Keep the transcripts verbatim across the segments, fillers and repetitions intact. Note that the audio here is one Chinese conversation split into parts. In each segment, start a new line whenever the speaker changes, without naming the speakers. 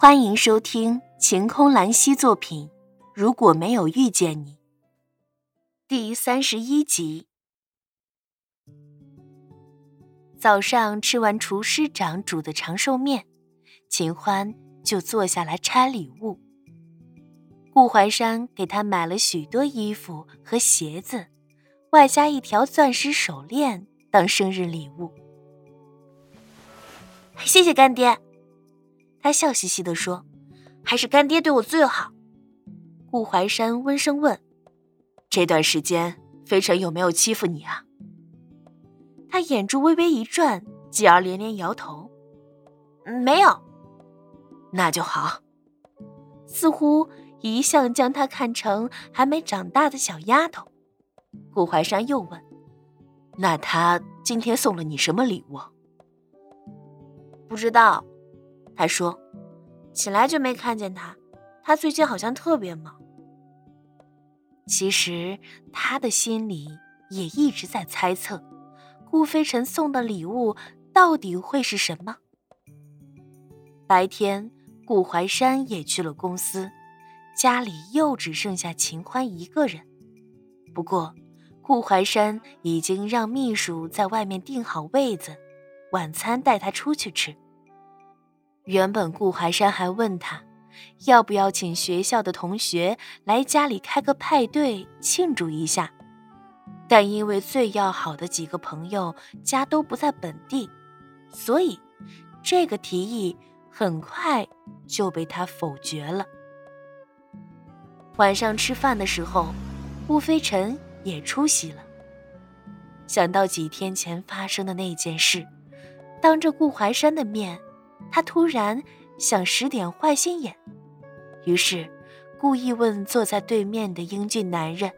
欢迎收听晴空兰溪作品《如果没有遇见你》第三十一集。早上吃完厨师长煮的长寿面，秦欢就坐下来拆礼物。顾怀山给他买了许多衣服和鞋子，外加一条钻石手链当生日礼物。谢谢干爹，他笑嘻嘻地说，还是干爹对我最好。顾怀山温声问，这段时间飞尘有没有欺负你啊？他眼珠微微一转，继而连连摇头，没有。那就好。似乎一向将她看成还没长大的小丫头。顾怀山又问，那他今天送了你什么礼物？不知道，他说，起来就没看见他，他最近好像特别忙。其实他的心里也一直在猜测，顾飞尘送的礼物到底会是什么。白天，顾怀山也去了公司，家里又只剩下秦欢一个人。不过，顾怀山已经让秘书在外面订好位子，晚餐带他出去吃。原本顾怀山还问他，要不要请学校的同学来家里开个派对庆祝一下，但因为最要好的几个朋友家都不在本地，所以这个提议很快就被他否决了。晚上吃饭的时候，顾飞尘也出席了。想到几天前发生的那件事，当着顾怀山的面，他突然想使点坏心眼，于是故意问坐在对面的英俊男人，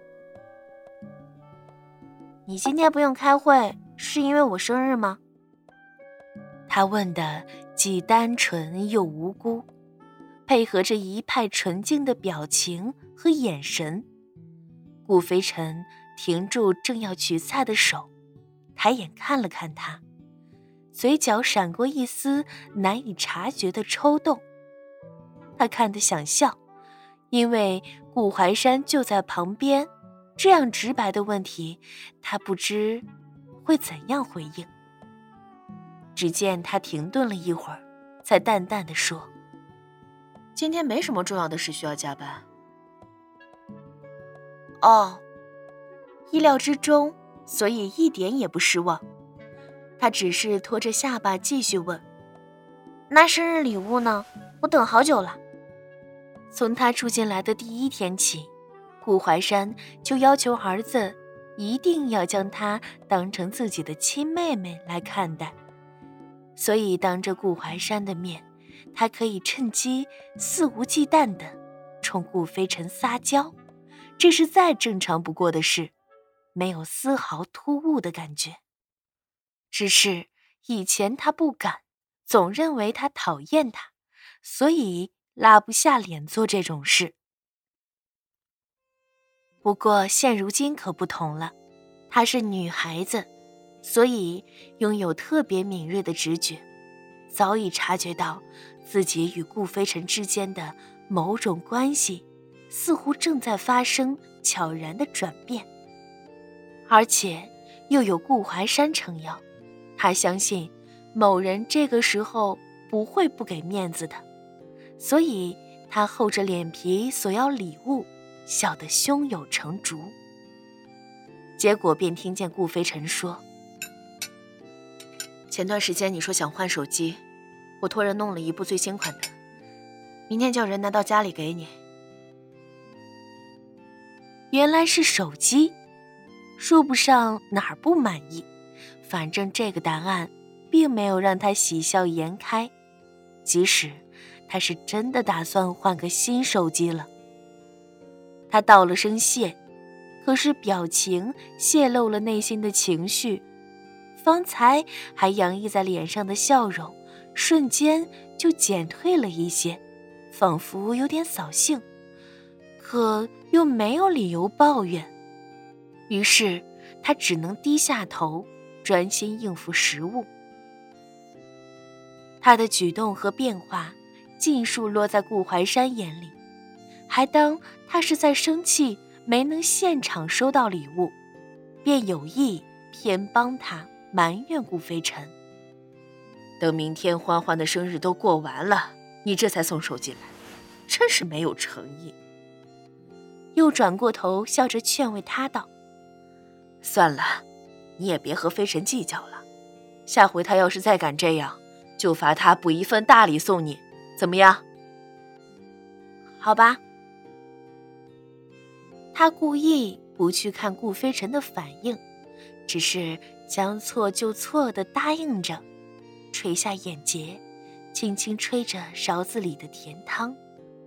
你今天不用开会，是因为我生日吗？他问的既单纯又无辜，配合着一派纯净的表情和眼神。顾飞尘停住正要取菜的手，抬眼看了看他，嘴角闪过一丝难以察觉的抽动。他看得想笑，因为顾怀山就在旁边，这样直白的问题，他不知会怎样回应。只见他停顿了一会儿，才淡淡地说，今天没什么重要的事需要加班。哦，意料之中，所以一点也不失望。他只是拖着下巴继续问，那生日礼物呢？我等好久了。从他住进来的第一天起，顾怀山就要求儿子一定要将她当成自己的亲妹妹来看待，所以当着顾怀山的面，他可以趁机肆无忌惮地冲顾飞尘撒娇，这是再正常不过的事，没有丝毫突兀的感觉。只是以前他不敢，总认为他讨厌他，所以拉不下脸做这种事。不过现如今可不同了，她是女孩子，所以拥有特别敏锐的直觉，早已察觉到自己与顾飞尘之间的某种关系似乎正在发生悄然的转变。而且又有顾怀山撑腰，他相信某人这个时候不会不给面子的，所以他厚着脸皮索要礼物，笑得胸有成竹。结果便听见顾飞尘说，前段时间你说想换手机，我托人弄了一部最新款的，明天叫人拿到家里给你。原来是手机，说不上哪儿不满意，反正这个答案并没有让他喜笑颜开，即使他是真的打算换个新手机了。他道了声谢，可是表情泄露了内心的情绪，方才还洋溢在脸上的笑容瞬间就减退了一些，仿佛有点扫兴，可又没有理由抱怨。于是他只能低下头，专心应付食物。他的举动和变化尽数落在顾怀山眼里，还当他是在生气没能现场收到礼物，便有意偏帮他埋怨顾飞尘。等明天欢欢的生日都过完了，你这才送手进来，真是没有诚意。又转过头笑着劝慰他道：算了，你也别和飞尘计较了，下回他要是再敢这样，就罚他补一份大礼送你，怎么样？好吧。他故意不去看顾飞尘的反应，只是将错就错地答应着，垂下眼睫，轻轻吹着勺子里的甜汤。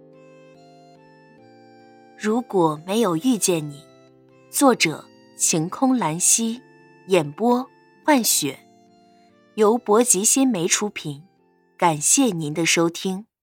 如果没有遇见你，作者晴空兰溪，演播幻雪，由博吉新媒出品，感谢您的收听。